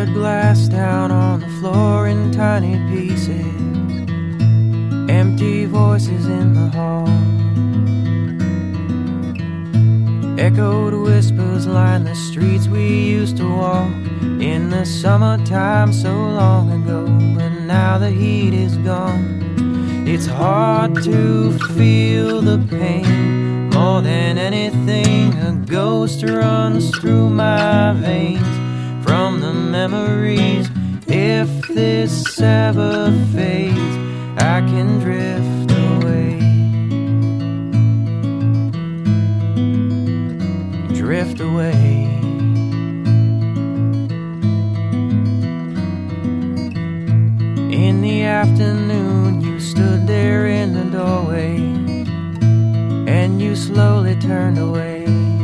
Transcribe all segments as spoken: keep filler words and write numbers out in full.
Shattered glass down on the floor in tiny pieces. Empty voices in the hall. Echoed whispers line the streets we used to walk in the summertime so long ago. But now the heat is gone. It's hard to feel the pain. More than anything, a ghost runs through my veins from the memories. If this ever fades, I can drift away. Drift away. In the afternoon, you stood there in the doorway, and you slowly turned away.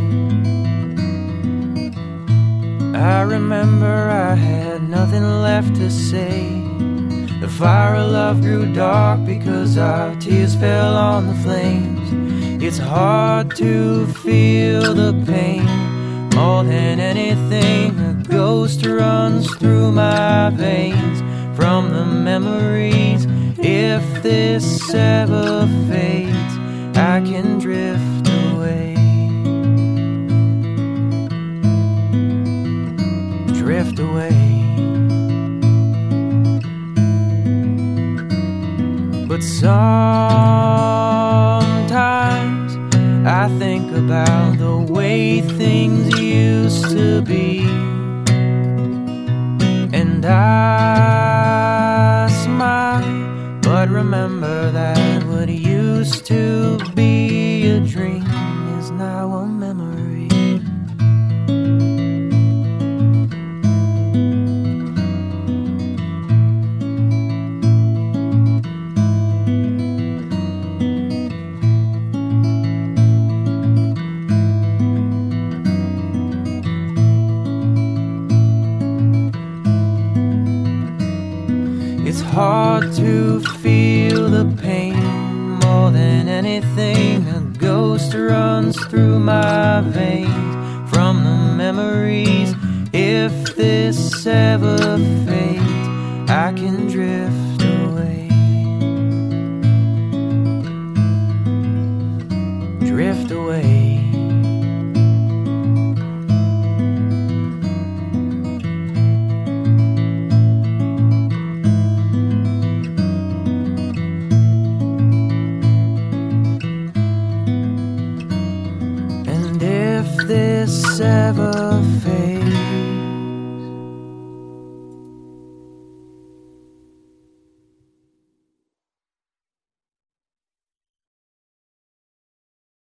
I remember I had nothing left to say. The fire of love grew dark because our tears fell on the flames. It's hard to feel the pain. More than anything, a ghost runs through my veins from the memories. If this ever fades, I can drift away. Drift away. But sometimes I think about the way things used to be, and I smile, but remember that what used to be a dream is now a memory. It's hard to feel the pain. More than anything, a ghost runs through my veins from the memories. If this ever fades, I can drift away. Drift away. If this ever fades,